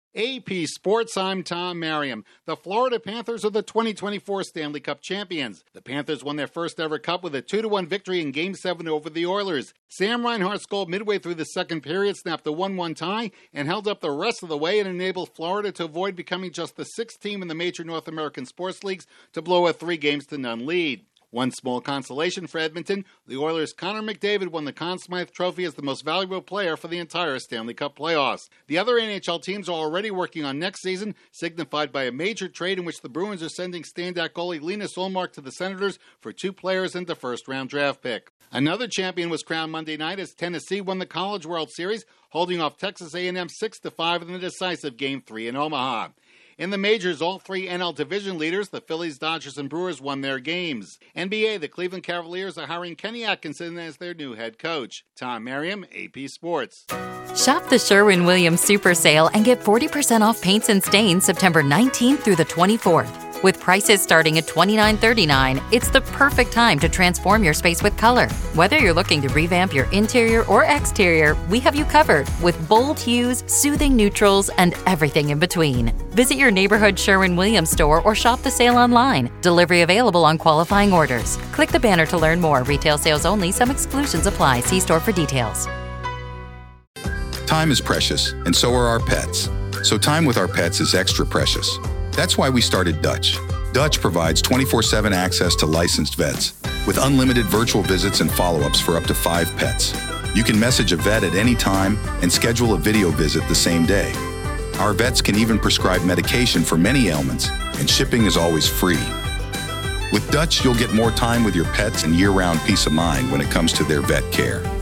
AP Sports, I'm Tom Merriam. The Florida Panthers are the 2024 Stanley Cup champions. The Panthers won their first ever cup with a 2-1 victory in Game 7 over the Oilers. Sam Reinhart's goal midway through the second period snapped a 1-1 tie and held up the rest of the way and enabled Florida to avoid becoming just the sixth team in the major North American sports leagues to blow a 3-0 lead. One small consolation for Edmonton, the Oilers' Connor McDavid won the Conn Smythe Trophy as the most valuable player for the entire Stanley Cup playoffs. The other NHL teams are already working on next season, signified by a major trade in which the Bruins are sending standout goalie Linus Ullmark to the Senators for 2 players and the first-round draft pick. Another champion was crowned Monday night as Tennessee won the College World Series, holding off Texas A&M 6-5 in the decisive Game 3 in Omaha. In the majors, all 3 NL division leaders, the Phillies, Dodgers, and Brewers, won their games. NBA, the Cleveland Cavaliers are hiring Kenny Atkinson as their new head coach. Tom Merriam, AP Sports. Shop the Sherwin-Williams Super Sale and get 40% off paints and stains September 19th through the 24th. With prices starting at $29.39, it's the perfect time to transform your space with color. Whether you're looking to revamp your interior or exterior, we have you covered with bold hues, soothing neutrals, and everything in between. Visit your neighborhood Sherwin-Williams store or shop the sale online. Delivery available on qualifying orders. Click the banner to learn more. Retail sales only. Some exclusions apply. See store for details. Time is precious, and so are our pets. So time with our pets is extra precious. That's why we started Dutch. Dutch provides 24/7 access to licensed vets with unlimited virtual visits and follow-ups for up to 5 pets. You can message a vet at any time and schedule a video visit the same day. Our vets can even prescribe medication for many ailments, and shipping is always free. With Dutch, you'll get more time with your pets and year-round peace of mind when it comes to their vet care.